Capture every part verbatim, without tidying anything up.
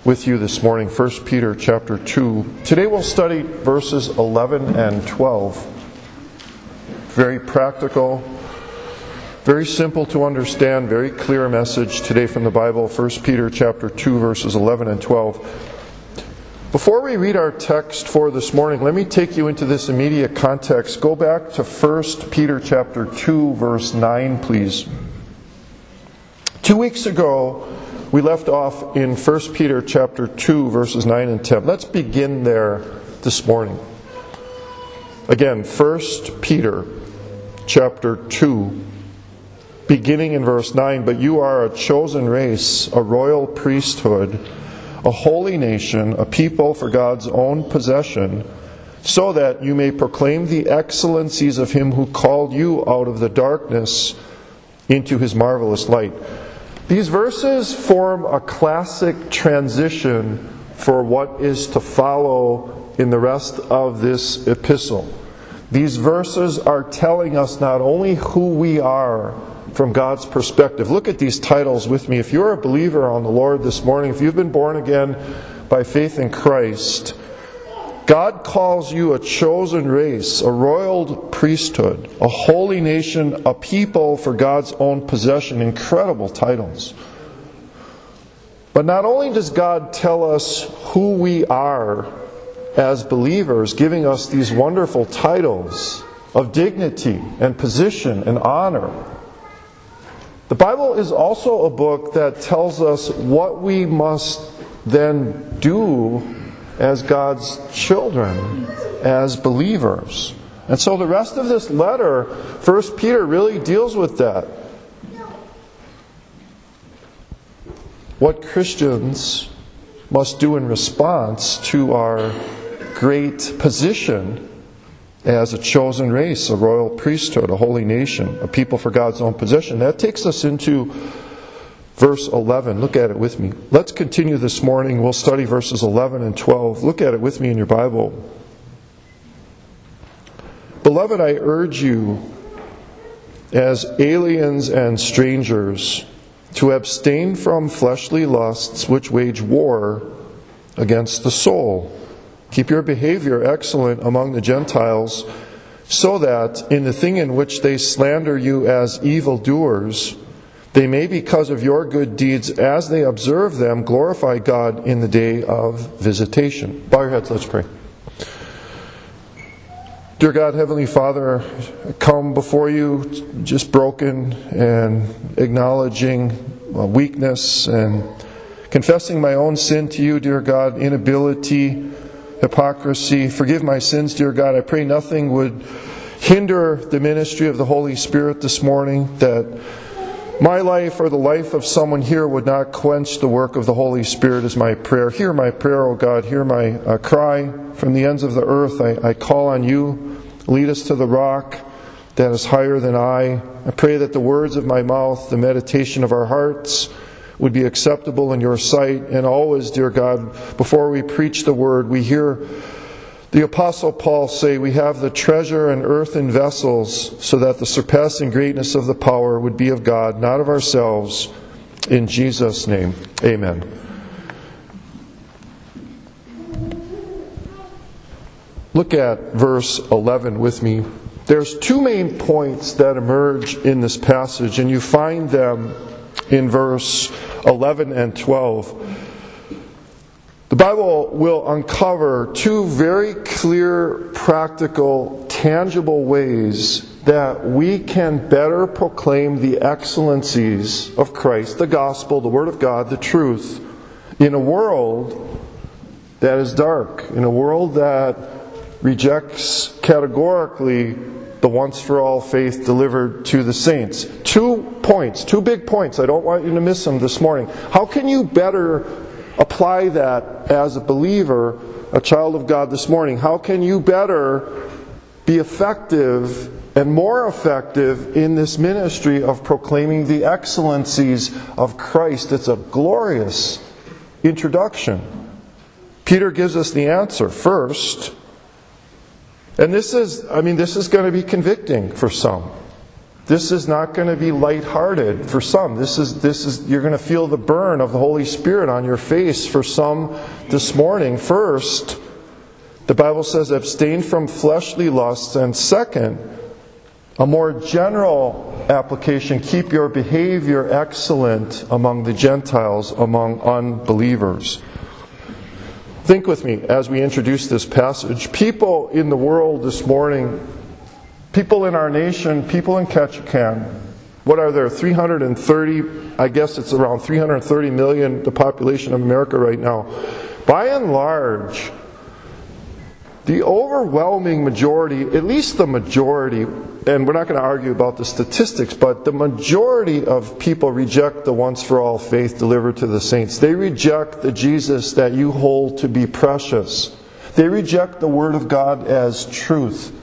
with you this morning, First Peter chapter two. Today we'll study verses eleven and twelve. Very practical, very simple to understand, very clear message today from the Bible, First Peter chapter two, verses eleven and twelve. Before we read our text for this morning, let me take you into this immediate context. Go back to First Peter chapter two, verse nine, please. Two weeks ago, we left off in First Peter chapter two, verses nine and ten. Let's begin there this morning. Again, First Peter chapter two, beginning in verse nine. But you are a chosen race, a royal priesthood, a holy nation, a people for God's own possession, so that you may proclaim the excellencies of Him who called you out of the darkness into His marvelous light. These verses form a classic transition for what is to follow in the rest of this epistle. These verses are telling us not only who we are from God's perspective. Look at these titles with me. If you're a believer on the Lord this morning, if you've been born again by faith in Christ, God calls you a chosen race, a royal priesthood, a holy nation, a people for God's own possession. Incredible titles. But not only does God tell us who we are as believers, giving us these wonderful titles of dignity and position and honor, the Bible is also a book that tells us what we must then do as God's children, as believers. And so the rest of this letter, First Peter, really deals with that. What Christians must do in response to our great position as a chosen race, a royal priesthood, a holy nation, a people for God's own possession. That takes us into verse eleven. Look at it with me. Let's continue this morning. We'll study verses eleven and twelve. Look at it with me in your Bible. Beloved, I urge you, as aliens and strangers, to abstain from fleshly lusts which wage war against the soul. Keep your behavior excellent among the Gentiles, so that in the thing in which they slander you as evildoers, they may, because of your good deeds, as they observe them, glorify God in the day of visitation. Bow your heads, let's pray. Dear God, Heavenly Father, I come before you just broken and acknowledging weakness and confessing my own sin to you, dear God, inability, hypocrisy. Forgive my sins, dear God. I pray nothing would hinder the ministry of the Holy Spirit this morning, that my life or the life of someone here would not quench the work of the Holy Spirit is my prayer. Hear my prayer, O God. Hear my uh, cry from the ends of the earth. I, I call on you. Lead us to the rock that is higher than I. I pray that the words of my mouth, the meditation of our hearts, would be acceptable in your sight. And always, dear God, before we preach the word, we hear the Apostle Paul say, we have the treasure in earthen vessels, so that the surpassing greatness of the power would be of God, not of ourselves. In Jesus' name, amen. Look at verse eleven with me. There's two main points that emerge in this passage, and you find them in verse eleven and twelve. The Bible will uncover two very clear, practical, tangible ways that we can better proclaim the excellencies of Christ, the gospel, the Word of God, the truth, in a world that is dark, in a world that rejects categorically the once-for-all faith delivered to the saints. Two points, two big points. I don't want you to miss them this morning. How can you better apply that as a believer, a child of God this morning? How can you better be effective and more effective in this ministry of proclaiming the excellencies of Christ? It's a glorious introduction. Peter gives us the answer. First, and this is, I mean, this is going to be convicting for some. This is not going to be lighthearted for some. This is this is you're going to feel the burn of the Holy Spirit on your face for some this morning. First, the Bible says abstain from fleshly lusts, and second, a more general application, keep your behavior excellent among the Gentiles, among unbelievers. Think with me as we introduce this passage. People in the world this morning, people in our nation, people in Ketchikan, what are there, three hundred thirty, I guess it's around three hundred thirty million, the population of America right now. By and large, the overwhelming majority, at least the majority, and we're not going to argue about the statistics, but the majority of people reject the once-for-all faith delivered to the saints. They reject the Jesus that you hold to be precious. They reject the Word of God as truth.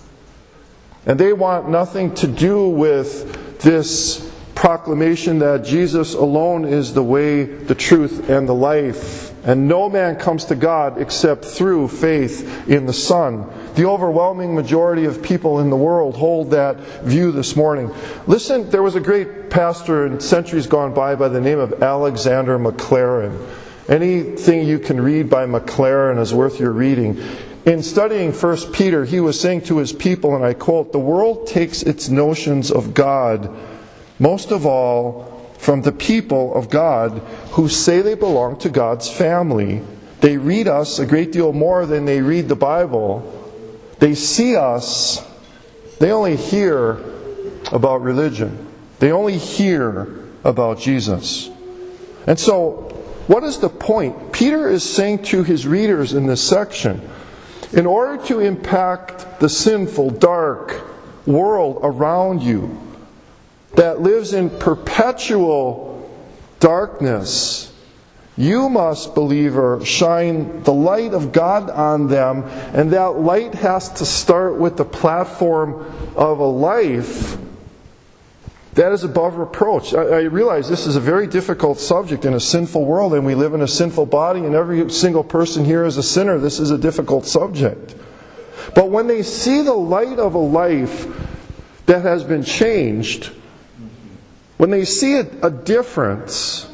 And they want nothing to do with this proclamation that Jesus alone is the way, the truth, and the life. And no man comes to God except through faith in the Son. The overwhelming majority of people in the world hold that view this morning. Listen, there was a great pastor in centuries gone by by the name of Alexander Maclaren. Anything you can read by Maclaren is worth your reading. In studying First Peter, he was saying to his people, and I quote, "The world takes its notions of God, most of all, from the people of God who say they belong to God's family. They read us a great deal more than they read the Bible. They see us. They only hear about religion. They only hear about Jesus." And so, what is the point? Peter is saying to his readers in this section, in order to impact the sinful, dark world around you that lives in perpetual darkness, you must, believer, shine the light of God on them, and that light has to start with the platform of a life that is above reproach. I, I realize this is a very difficult subject in a sinful world, and we live in a sinful body, and every single person here is a sinner. This is a difficult subject. But when they see the light of a life that has been changed, when they see a, a difference,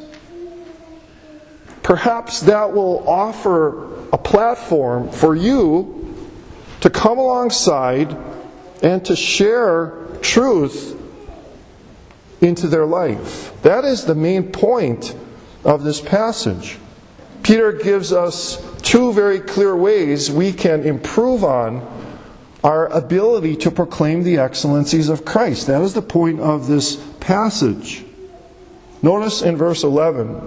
perhaps that will offer a platform for you to come alongside and to share truth into their life. That is the main point of this passage. Peter gives us two very clear ways we can improve on our ability to proclaim the excellencies of Christ. That is the point of this passage. Notice in verse eleven,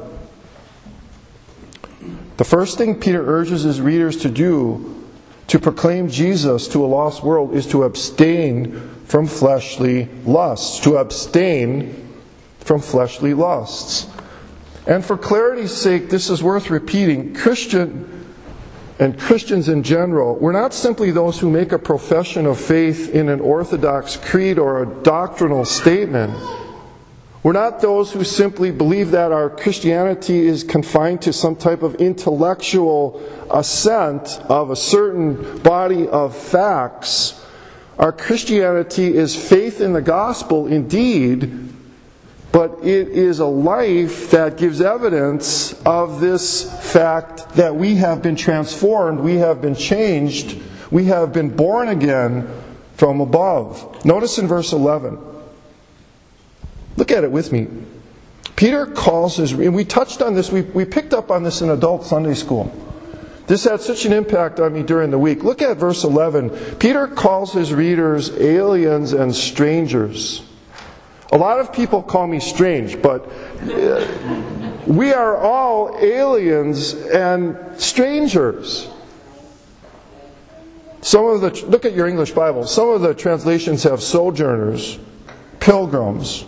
the first thing Peter urges his readers to do to proclaim Jesus to a lost world is to abstain from fleshly lusts. To abstain from fleshly lusts. And for clarity's sake, this is worth repeating. Christian and Christians in general, we're not simply those who make a profession of faith in an orthodox creed or a doctrinal statement. We're not those who simply believe that our Christianity is confined to some type of intellectual assent of a certain body of facts. Our Christianity is faith in the gospel indeed, but it is a life that gives evidence of this fact that we have been transformed, we have been changed, we have been born again from above. Notice in verse eleven. Look at it with me. Peter calls his, and we touched on this, we, we picked up on this in adult Sunday school. This had such an impact on me during the week. Look at verse eleven. Peter calls his readers aliens and strangers. A lot of people call me strange, but we are all aliens and strangers. Some of the, look at your English Bible. Some of the translations have sojourners, pilgrims.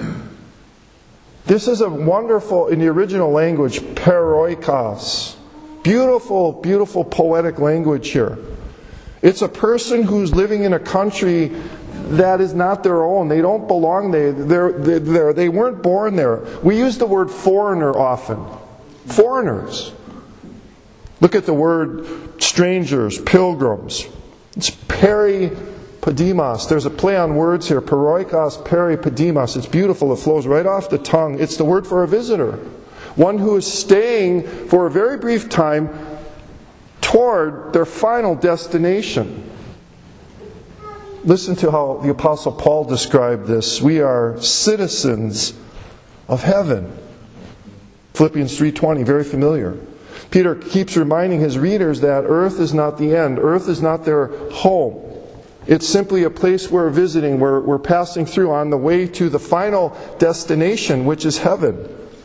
This is a wonderful, in the original language, paroikos. Beautiful, beautiful poetic language here. It's a person who's living in a country that is not their own. They don't belong there. They're, they're, they're, they weren't born there. We use the word foreigner often. Foreigners. Look at the word strangers, pilgrims. It's peripatetos. Pedimos. There's a play on words here. Paroikos, peripedimos. It's beautiful. It flows right off the tongue. It's the word for a visitor. One who is staying for a very brief time toward their final destination. Listen to how the Apostle Paul described this. We are citizens of heaven. Philippians three twenty, very familiar. Peter keeps reminding his readers that earth is not the end. Earth is not their home. It's simply a place we're visiting, we're, we're passing through on the way to the final destination, which is heaven.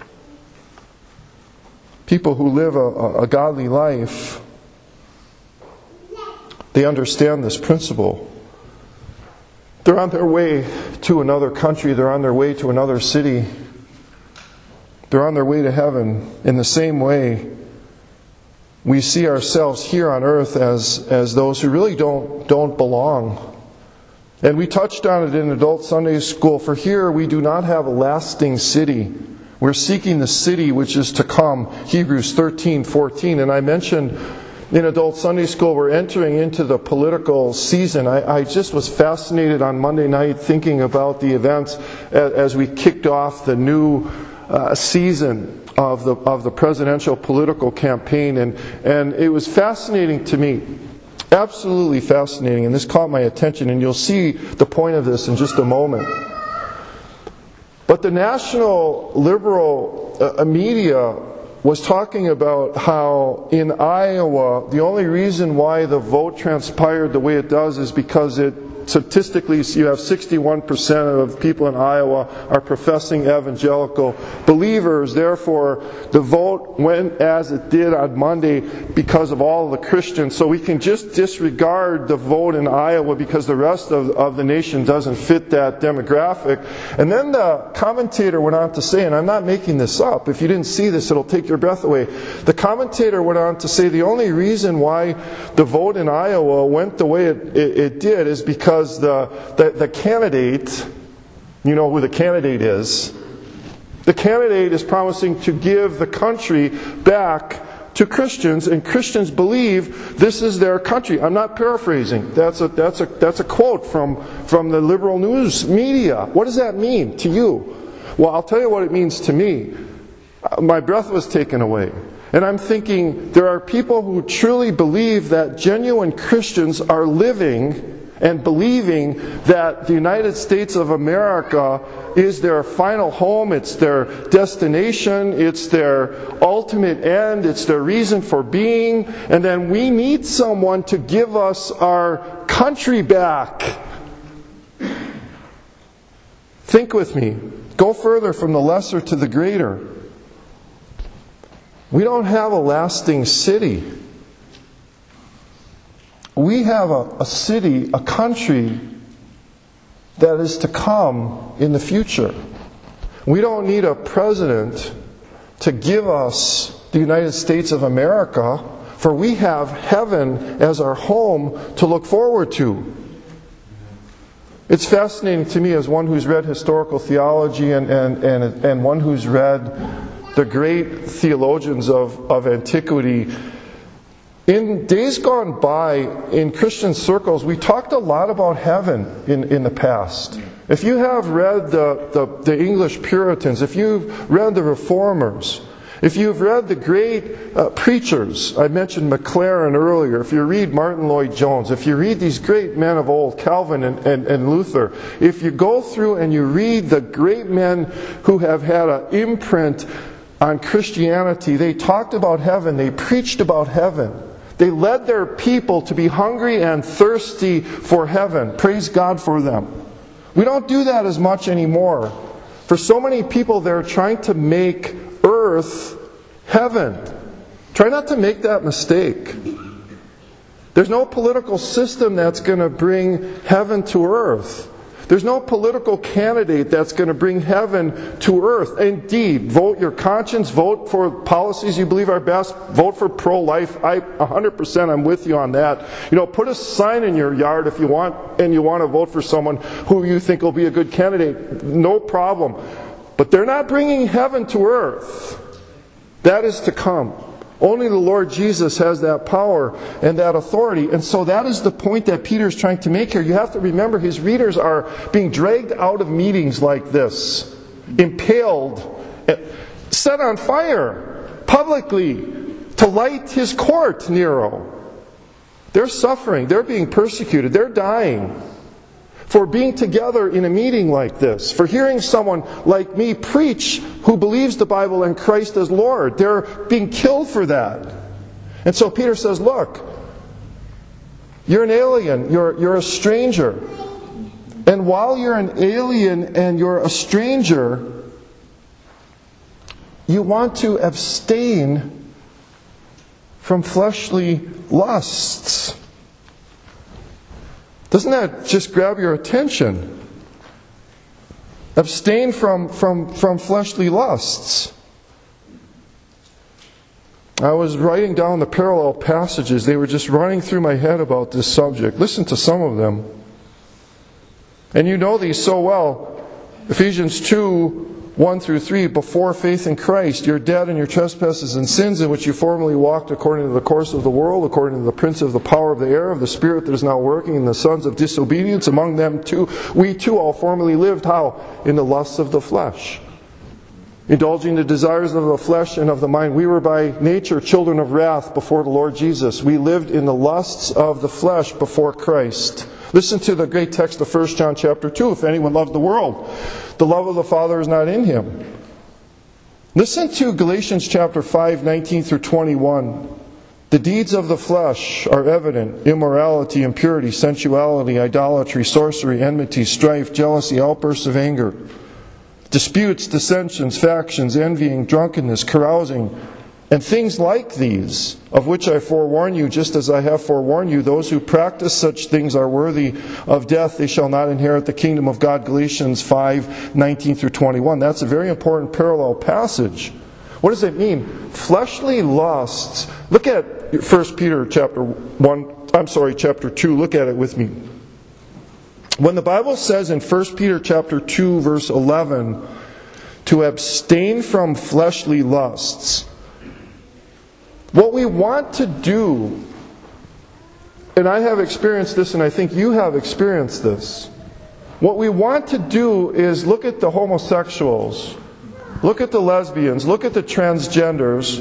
People who live a, a godly life, they understand this principle. They're on their way to another country, they're on their way to another city. They're on their way to heaven. In the same way, we see ourselves here on earth as, as those who really don't, don't belong. And we touched on it in Adult Sunday School. For here we do not have a lasting city. We're seeking the city which is to come. Hebrews thirteen fourteen. And I mentioned in Adult Sunday School we're entering into the political season. I, I just was fascinated on Monday night thinking about the events as, as we kicked off the new uh, season of the of the presidential political campaign, and and it was fascinating to me, absolutely fascinating, and this caught my attention, and you'll see the point of this in just a moment. But the national liberal uh, media was talking about how in Iowa the only reason why the vote transpired the way it does is because it statistically, you have sixty-one percent of people in Iowa are professing evangelical believers. Therefore, the vote went as it did on Monday because of all of the Christians. So we can just disregard the vote in Iowa because the rest of, of the nation doesn't fit that demographic. And then the commentator went on to say, and I'm not making this up, if you didn't see this, it'll take your breath away. The commentator went on to say the only reason why the vote in Iowa went the way it, it, it did is because Because the, the, the candidate, you know who the candidate is, the candidate is promising to give the country back to Christians, and Christians believe this is their country. I'm not paraphrasing. That's a, that's a, that's a quote from, from the liberal news media. What does that mean to you? Well, I'll tell you what it means to me. My breath was taken away. And I'm thinking there are people who truly believe that genuine Christians are living and believing that the United States of America is their final home, it's their destination, it's their ultimate end, it's their reason for being, and then we need someone to give us our country back. Think with me. Go further from the lesser to the greater. We don't have a lasting city. We have a, a city, a country that is to come in the future. We don't need a president to give us the United States of America, for we have heaven as our home to look forward to. It's fascinating to me as one who's read historical theology and, and, and, and one who's read the great theologians of, of antiquity. In days gone by, in Christian circles, we talked a lot about heaven in, in the past. If you have read the, the, the English Puritans, if you've read the Reformers, if you've read the great uh, preachers, I mentioned McLaren earlier, if you read Martin Lloyd-Jones, if you read these great men of old, Calvin and, and, and Luther, if you go through and you read the great men who have had an imprint on Christianity, they talked about heaven, they preached about heaven. They led their people to be hungry and thirsty for heaven. Praise God for them. We don't do that as much anymore. For so many people, they're trying to make earth heaven. Try not to make that mistake. There's no political system that's going to bring heaven to earth. There's no political candidate that's going to bring heaven to earth. Indeed, vote your conscience, vote for policies you believe are best, vote for pro-life. I one hundred percent I'm with you on that. You know, put a sign in your yard if you want and you want to vote for someone who you think will be a good candidate. No problem. But they're not bringing heaven to earth. That is to come. Only the Lord Jesus has that power and that authority. And so that is the point that Peter is trying to make here. You have to remember his readers are being dragged out of meetings like this, impaled, set on fire publicly to light his court, Nero. They're suffering. They're being persecuted. They're dying for being together in a meeting like this, for hearing someone like me preach who believes the Bible and Christ as Lord. They're being killed for that. And so Peter says, look, you're an alien, you're, you're a stranger. And while you're an alien and you're a stranger, you want to abstain from fleshly lusts. Doesn't that just grab your attention? Abstain from, from, from fleshly lusts. I was writing down the parallel passages. They were just running through my head about this subject. Listen to some of them. And you know these so well. Ephesians two, one through three, before faith in Christ, you're dead in your trespasses and sins in which you formerly walked according to the course of the world, according to the prince of the power of the air, of the spirit that is now working in the sons of disobedience. Among them too, we too all formerly lived, how? In the lusts of the flesh, indulging the desires of the flesh and of the mind. We were by nature children of wrath before the Lord Jesus. We lived in the lusts of the flesh before Christ. Listen to the great text of First John chapter two. If anyone loves the world, the love of the Father is not in him. Listen to Galatians chapter five, nineteen through twenty-one. The deeds of the flesh are evident: immorality, impurity, sensuality, idolatry, sorcery, enmity, strife, jealousy, outbursts of anger, disputes, dissensions, factions, envying, drunkenness, carousing, and things like these, of which I forewarn you, just as I have forewarned you. Those who practice such things are worthy of death. They shall not inherit the kingdom of God. Galatians five, nineteen through twenty-one. That's a very important parallel passage. What does it mean? Fleshly lusts. Look at First Peter chapter one. I'm sorry, chapter two. Look at it with me. When the Bible says in First Peter chapter two, verse eleven, to abstain from fleshly lusts, what we want to do, and I have experienced this and I think you have experienced this, what we want to do is look at the homosexuals, look at the lesbians, look at the transgenders,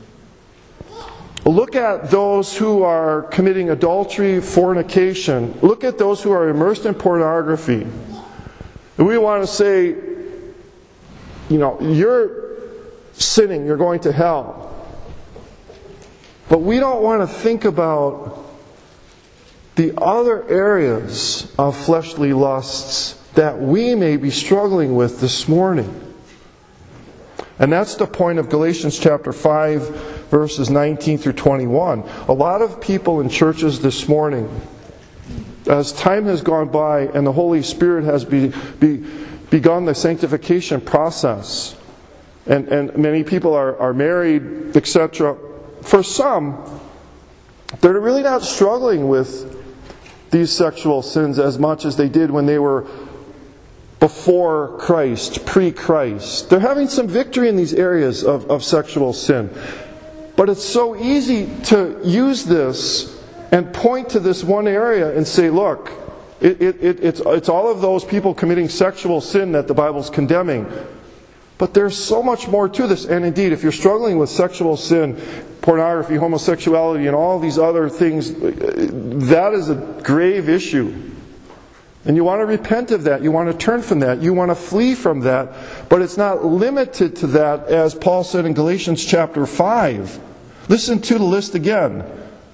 look at those who are committing adultery, fornication, look at those who are immersed in pornography. And we want to say, you know, you're sinning, you're going to hell. But we don't want to think about the other areas of fleshly lusts that we may be struggling with this morning. And that's the point of Galatians chapter five, verses nineteen through twenty-one. A lot of people in churches this morning, as time has gone by and the Holy Spirit has be, be, begun the sanctification process, and, and many people are, are married, et cetera, for some, they're really not struggling with these sexual sins as much as they did when they were before Christ, pre-Christ. They're having some victory in these areas of, of sexual sin. But it's so easy to use this and point to this one area and say, look, it, it, it, it's, it's all of those people committing sexual sin that the Bible's condemning. But there's so much more to this. And indeed, if you're struggling with sexual sin, pornography, homosexuality, and all these other things, that is a grave issue. And you want to repent of that. You want to turn from that. You want to flee from that. But it's not limited to that, as Paul said in Galatians chapter five. Listen to the list again.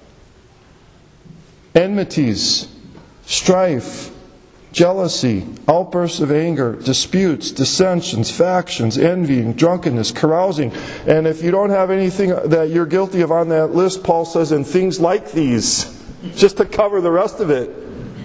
Enmities, strife, jealousy, outbursts of anger, disputes, dissensions, factions, envying, drunkenness, carousing. And if you don't have anything that you're guilty of on that list, Paul says, and things like these, just to cover the rest of it.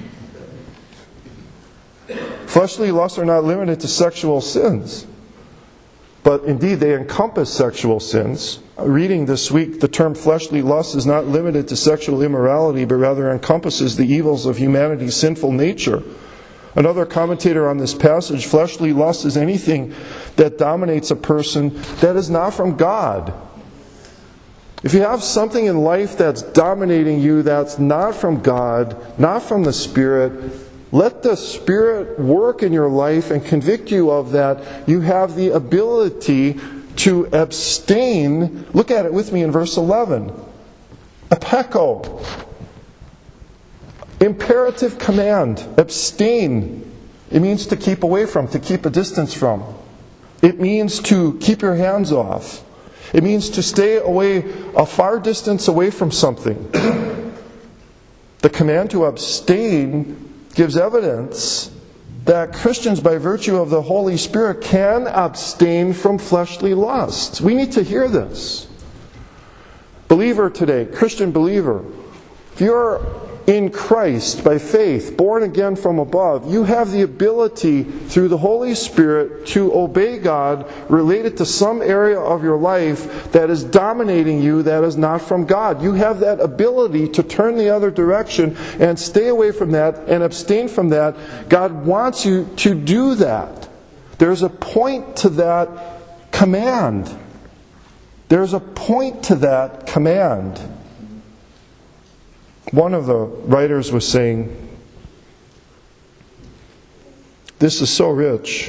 Fleshly lusts are not limited to sexual sins, but indeed they encompass sexual sins. Reading this week, the term fleshly lust is not limited to sexual immorality, but rather encompasses the evils of humanity's sinful nature. Another commentator on this passage, fleshly lust is anything that dominates a person that is not from God. If you have something in life that's dominating you that's not from God, not from the Spirit, let the Spirit work in your life and convict you of that. You have the ability to abstain. Look at it with me in verse eleven. Apeko. Imperative command. Abstain. It means to keep away from, to keep a distance from. It means to keep your hands off. It means to stay away, a far distance away from something. The command to abstain gives evidence that Christians, by virtue of the Holy Spirit, can abstain from fleshly lusts. We need to hear this. Believer today, Christian believer, if you're in Christ by faith, born again from above, you have the ability through the Holy Spirit to obey God related to some area of your life that is dominating you, that is not from God. You have that ability to turn the other direction and stay away from that and abstain from that. God wants you to do that. There's a point to that command. There's a point to that command. One of the writers was saying, this is so rich.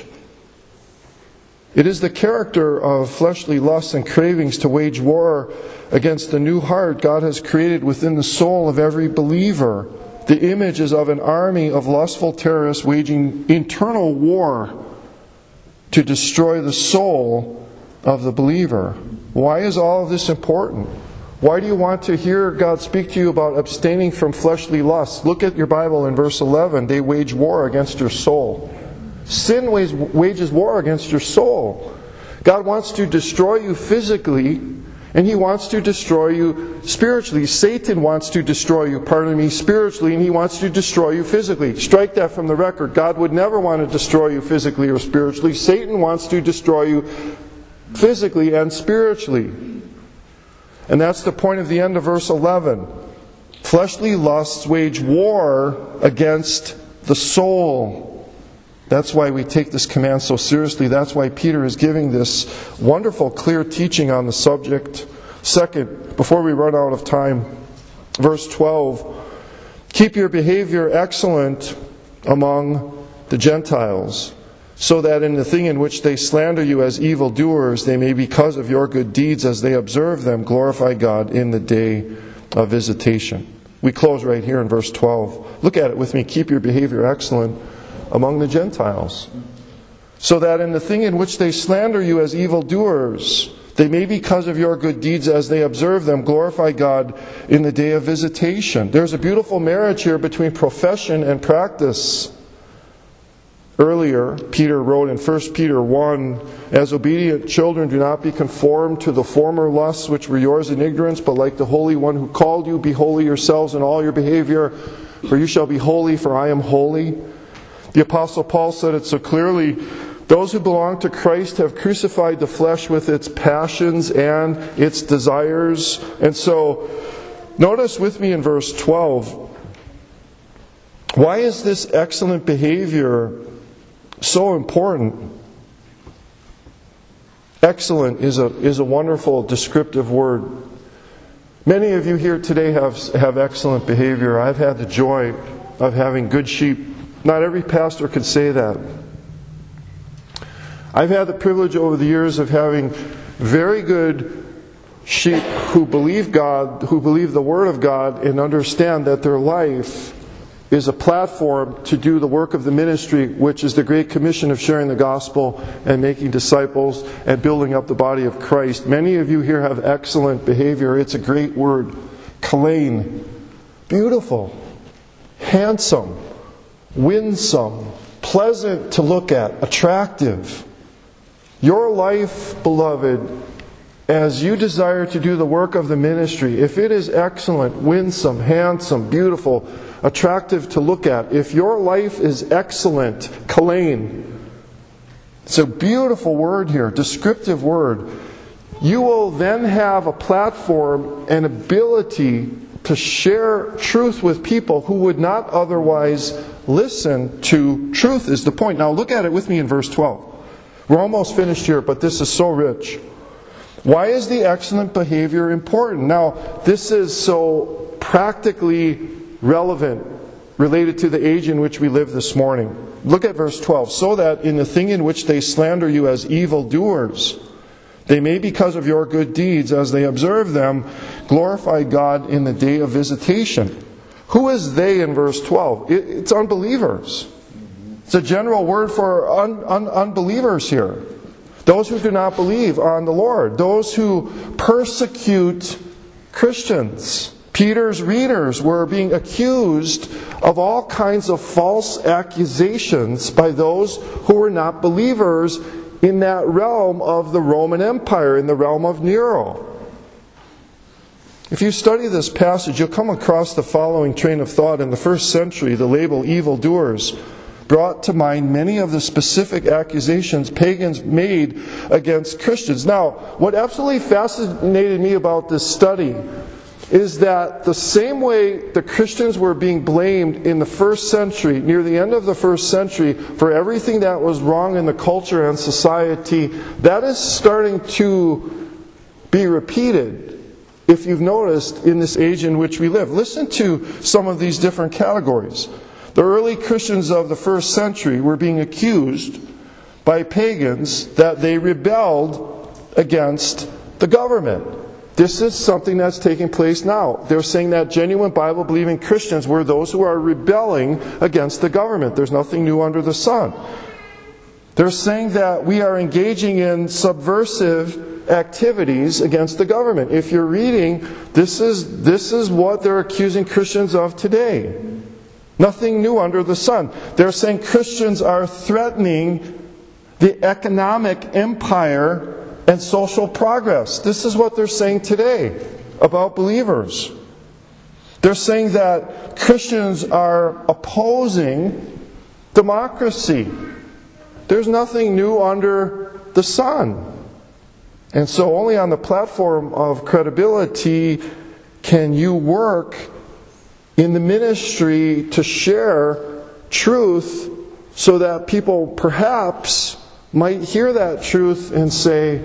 It is the character of fleshly lusts and cravings to wage war against the new heart God has created within the soul of every believer. The image is of an army of lustful terrorists waging internal war to destroy the soul of the believer. Why is all of this important? Why do you want to hear God speak to you about abstaining from fleshly lusts? Look at your Bible in verse eleven. They wage war against your soul. Sin wages war against your soul. God wants to destroy you physically, and He wants to destroy you spiritually. Satan wants to destroy you, pardon me, spiritually, and he wants to destroy you physically. Strike that from the record. God would never want to destroy you physically or spiritually. Satan wants to destroy you physically and spiritually. And that's the point of the end of verse eleven. Fleshly lusts wage war against the soul. That's why we take this command so seriously. That's why Peter is giving this wonderful, clear teaching on the subject. Second, before we run out of time, verse twelve. Keep your behavior excellent among the Gentiles, so that in the thing in which they slander you as evildoers, they may, because of your good deeds as they observe them, glorify God in the day of visitation. We close right here in verse twelve. Look at it with me. Keep your behavior excellent among the Gentiles, so that in the thing in which they slander you as evildoers, they may, because of your good deeds as they observe them, glorify God in the day of visitation. There's a beautiful marriage here between profession and practice. Earlier, Peter wrote in First Peter one, as obedient children, do not be conformed to the former lusts which were yours in ignorance, but like the Holy One who called you, be holy yourselves in all your behavior, for you shall be holy, for I am holy. The Apostle Paul said it so clearly, those who belong to Christ have crucified the flesh with its passions and its desires. And so, notice with me in verse twelve, why is this excellent behavior so important? Excellent is a is a wonderful descriptive word. Many of you here today have have excellent behavior. I've had the joy of having good sheep. Not every pastor could say that. I've had the privilege over the years of having very good sheep who believe God, who believe the Word of God, and understand that their life is a platform to do the work of the ministry, which is the Great Commission of sharing the gospel and making disciples and building up the body of Christ. Many of you here have excellent behavior. It's a great word. Kalain. Beautiful. Handsome. Winsome. Pleasant to look at. Attractive. Your life, beloved, as you desire to do the work of the ministry, if it is excellent, winsome, handsome, beautiful, attractive to look at, if your life is excellent, kalain, it's a beautiful word here, descriptive word, you will then have a platform and ability to share truth with people who would not otherwise listen to truth, is the point. Now look at it with me in verse twelve. We're almost finished here, but this is so rich. Why is the excellent behavior important? Now, this is so practically relevant, related to the age in which we live this morning. Look at verse twelve. So that in the thing in which they slander you as evildoers, they may, because of your good deeds, as they observe them, glorify God in the day of visitation. Who is they in verse twelve? It's unbelievers. It's a general word for un, un, unbelievers here. Those who do not believe on the Lord. Those who persecute Christians. Peter's readers were being accused of all kinds of false accusations by those who were not believers in that realm of the Roman Empire, in the realm of Nero. If you study this passage, you'll come across the following train of thought. In the first century, the label evildoers brought to mind many of the specific accusations pagans made against Christians. Now, what absolutely fascinated me about this study is that the same way the Christians were being blamed in the first century, near the end of the first century, for everything that was wrong in the culture and society, that is starting to be repeated, if you've noticed, in this age in which we live. Listen to some of these different categories. The early Christians of the first century were being accused by pagans that they rebelled against the government. This is something that's taking place now. They're saying that genuine Bible-believing Christians were those who are rebelling against the government. There's nothing new under the sun. They're saying that we are engaging in subversive activities against the government. If you're reading, this is, this is what they're accusing Christians of today. Nothing new under the sun. They're saying Christians are threatening the economic empire and social progress. This is what they're saying today about believers. They're saying that Christians are opposing democracy. There's nothing new under the sun. And so only on the platform of credibility can you work in the ministry to share truth so that people perhaps might hear that truth and say,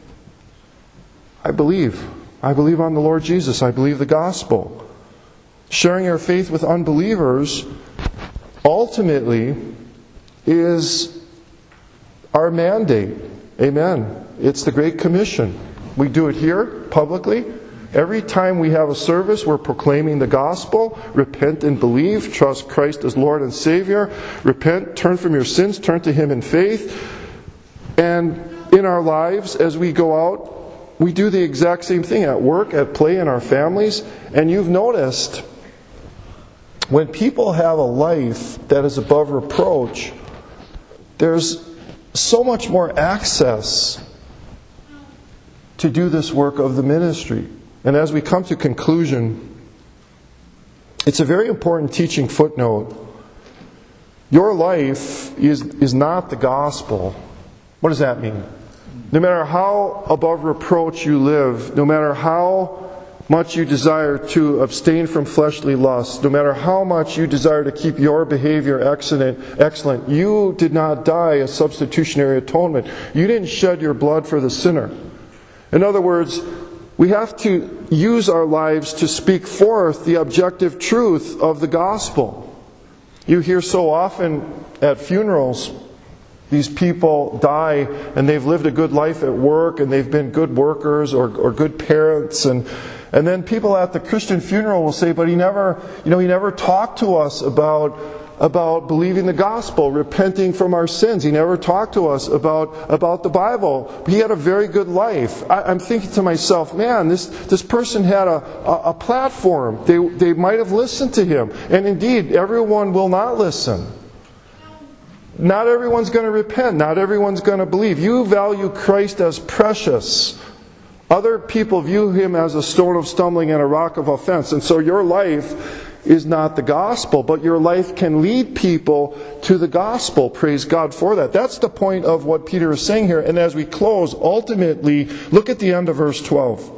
I believe. I believe on the Lord Jesus. I believe the gospel. Sharing your faith with unbelievers ultimately is our mandate. Amen. It's the Great Commission. We do it here publicly. Every time we have a service, we're proclaiming the gospel. Repent and believe. Trust Christ as Lord and Savior. Repent, turn from your sins, turn to Him in faith. And in our lives, as we go out, we do the exact same thing at work, at play, in our families. And you've noticed, when people have a life that is above reproach, there's so much more access to do this work of the ministry. And as we come to conclusion, it's a very important teaching footnote. Your life is, is not the gospel. What does that mean? No matter how above reproach you live, no matter how much you desire to abstain from fleshly lusts, no matter how much you desire to keep your behavior excellent, excellent, you did not die a substitutionary atonement. You didn't shed your blood for the sinner. In other words, we have to use our lives to speak forth the objective truth of the gospel. You hear so often at funerals, these people die and they've lived a good life at work and they've been good workers or, or good parents, and and then people at the Christian funeral will say, but he never, you know, he never talked to us about about believing the gospel, repenting from our sins. He never talked to us about, about the Bible. He had a very good life. I, I'm thinking to myself, man, this, this person had a, a, a platform. They, they might have listened to him. And indeed, everyone will not listen. Not everyone's going to repent. Not everyone's going to believe. You value Christ as precious. Other people view Him as a stone of stumbling and a rock of offense. And so your life is not the gospel, but your life can lead people to the gospel. Praise God for that. That's the point of what Peter is saying here. And as we close, ultimately, look at the end of verse twelve.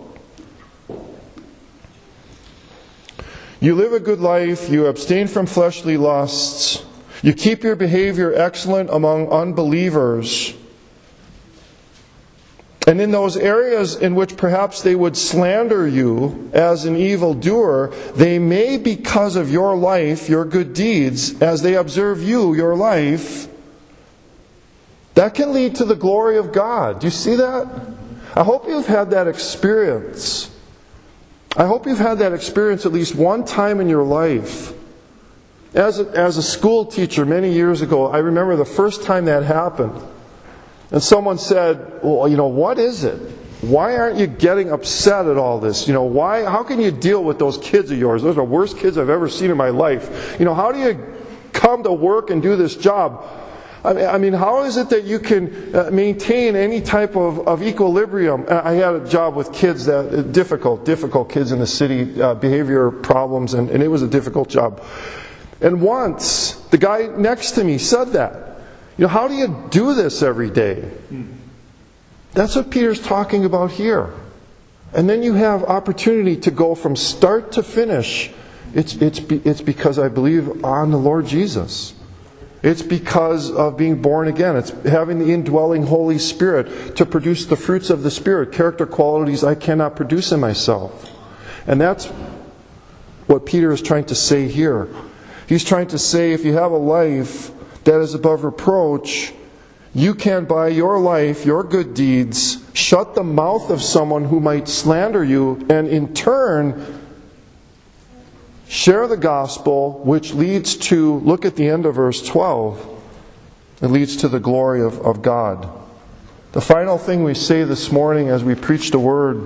You live a good life, you abstain from fleshly lusts, you keep your behavior excellent among unbelievers. And in those areas in which perhaps they would slander you as an evildoer, they may, because of your life, your good deeds, as they observe you, your life, that can lead to the glory of God. Do you see that? I hope you've had that experience. I hope you've had that experience at least one time in your life. As a, as a school teacher many years ago, I remember the first time that happened. And someone said, well, you know, what is it? Why aren't you getting upset at all this? You know, why? How can you deal with those kids of yours? Those are the worst kids I've ever seen in my life. You know, how do you come to work and do this job? I mean, I mean how is it that you can uh, maintain any type of, of equilibrium? I had a job with kids that, uh, difficult, difficult kids in the city, uh, behavior problems, and, and it was a difficult job. And once, the guy next to me said that. You know, how do you do this every day? That's what Peter's talking about here. And then you have opportunity to go from start to finish. It's, it's, it's because I believe on the Lord Jesus. It's because of being born again. It's having the indwelling Holy Spirit to produce the fruits of the Spirit, character qualities I cannot produce in myself. And that's what Peter is trying to say here. He's trying to say if you have a life that is above reproach, you can, by your life, your good deeds, shut the mouth of someone who might slander you, and in turn, share the gospel, which leads to, look at the end of verse twelve, it leads to the glory of, of God. The final thing we say this morning as we preach the Word,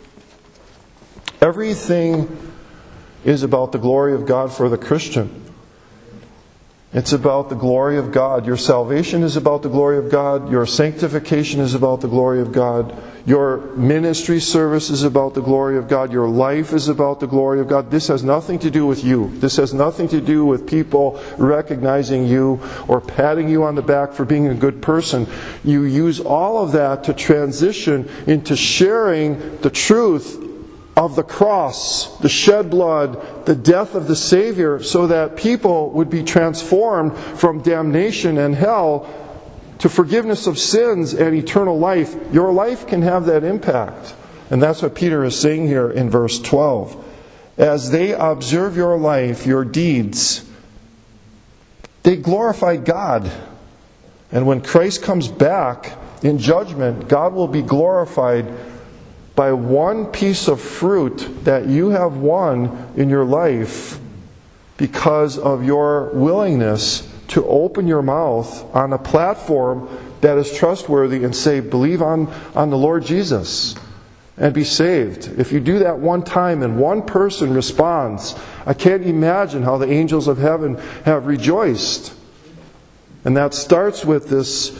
everything is about the glory of God for the Christian. It's about the glory of God. Your salvation is about the glory of God. Your sanctification is about the glory of God. Your ministry service is about the glory of God. Your life is about the glory of God. This has nothing to do with you. This has nothing to do with people recognizing you or patting you on the back for being a good person. You use all of that to transition into sharing the truth of the cross, the shed blood, the death of the Savior, so that people would be transformed from damnation and hell to forgiveness of sins and eternal life. Your life can have that impact. And that's what Peter is saying here in verse twelve. As they observe your life, your deeds, they glorify God. And when Christ comes back in judgment, God will be glorified by one piece of fruit that you have won in your life because of your willingness to open your mouth on a platform that is trustworthy and say, believe on, on the Lord Jesus and be saved. If you do that one time and one person responds, I can't imagine how the angels of heaven have rejoiced. And that starts with this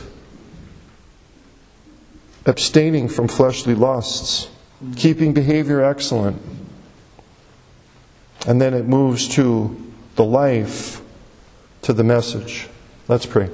abstaining from fleshly lusts, keeping behavior excellent. And then it moves to the life, to the message. Let's pray.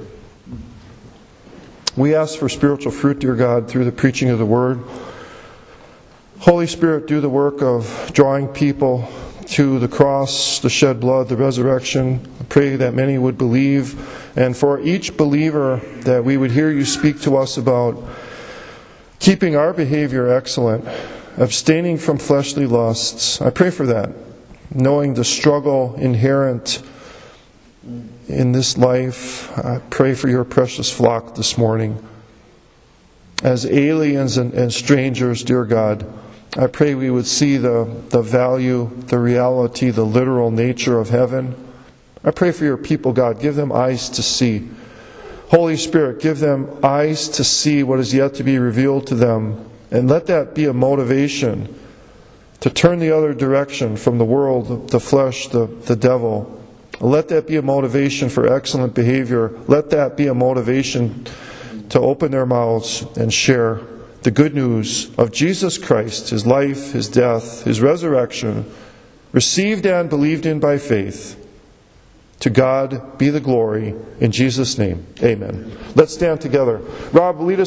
We ask for spiritual fruit, dear God, through the preaching of the Word. Holy Spirit, do the work of drawing people to the cross, the shed blood, the resurrection. I pray that many would believe, and for each believer that we would hear you speak to us about keeping our behavior excellent, abstaining from fleshly lusts. I pray for that, knowing the struggle inherent in this life. I pray for your precious flock this morning. As aliens and, and strangers, dear God, I pray we would see the, the value, the reality, the literal nature of heaven. I pray for your people, God. Give them eyes to see. Holy Spirit, give them eyes to see what is yet to be revealed to them. And let that be a motivation to turn the other direction from the world, the flesh, the, the devil. Let that be a motivation for excellent behavior. Let that be a motivation to open their mouths and share the good news of Jesus Christ, His life, His death, His resurrection, received and believed in by faith. To God be the glory. In Jesus' name, amen. Let's stand together. Rob, lead us.